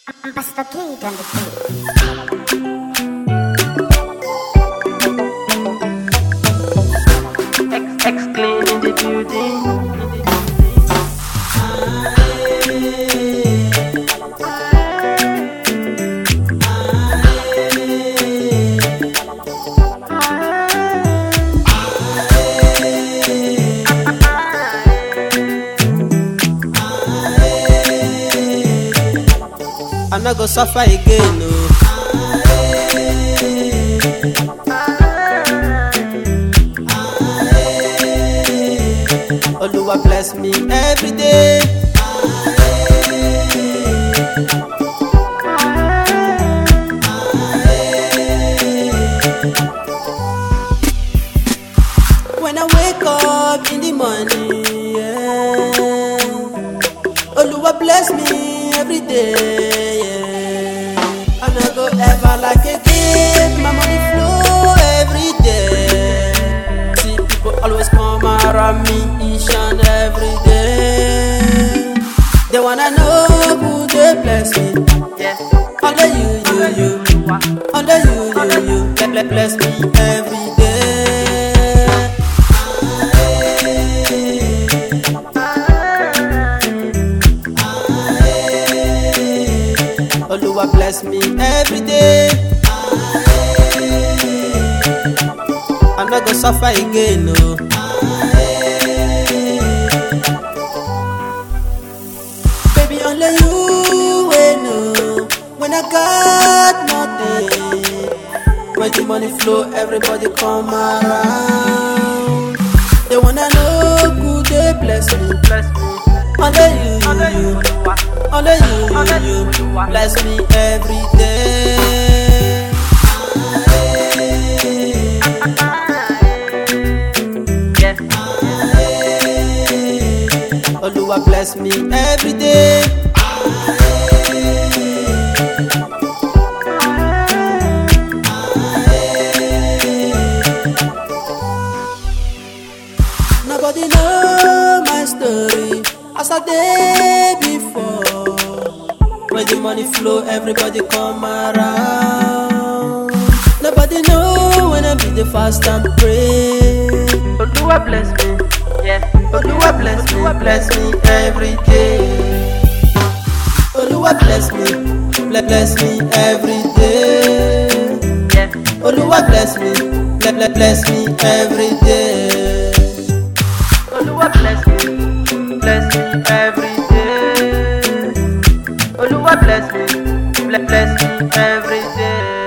Pastor Kid on the beat. X clean in the building. I'm not gonna suffer again, no. Oluwa bless me every day. When I wake up in the morning, yeah. Oluwa bless me every day, yeah. I'm not go ever like again. My money flow every day. See people always come around me each and every day. They wanna know who they bless me. Yeah. Only you. Only you. Bless me every day. Oluwa bless me every day. I'm not gonna suffer again, no. Baby, only you know when I got nothing. When the money flow, everybody come around. They wanna know who they bless me. Only you. Only you. Bless me every day. Yeah. Oluwa bless me every day. Nobody know my story as I did before. When the money flow, everybody come around. Nobody know when I be the fast and pray. Oluwa bless me. Yeah. Oluwa bless me every day. Oluwa bless me every day. Yeah. Oluwa bless me every day. Oluwa bless me every day. Oluwa bless me every day.